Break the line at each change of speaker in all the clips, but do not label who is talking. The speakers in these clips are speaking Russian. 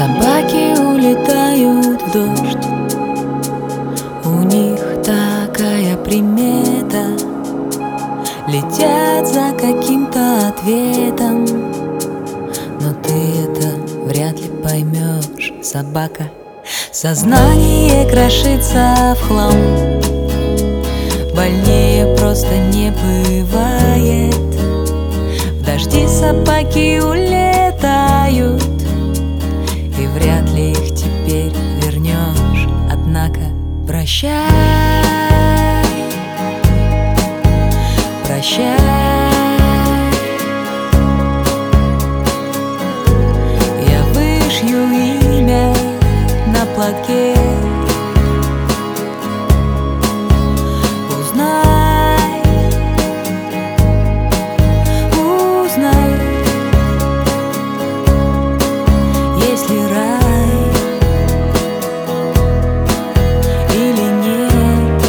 Собаки улетают в дождь, у них такая примета. Летят за каким-то ответом, но ты это вряд ли поймешь, собака. Сознание крошится в хлам, больнее просто не бывает. В дожди собаки улетают, и вряд ли их теперь вернешь. Однако прощай, прощай. Я вышью имя на платке. Узнай, узнай, есть ли рай или нет.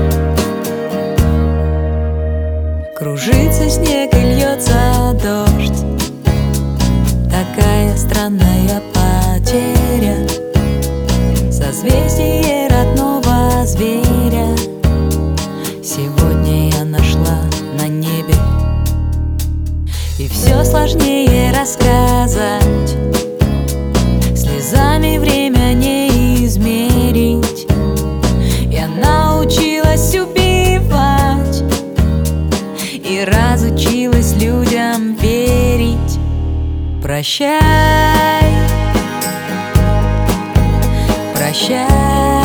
Кружится снег и льется дождь, такая странная потеря. Созвездие родного зверя сегодня я нашла на небе. И все сложнее рассказать, слезами время не измерить. Я научилась убивать и разучилась людям верить. Прощай, прощай.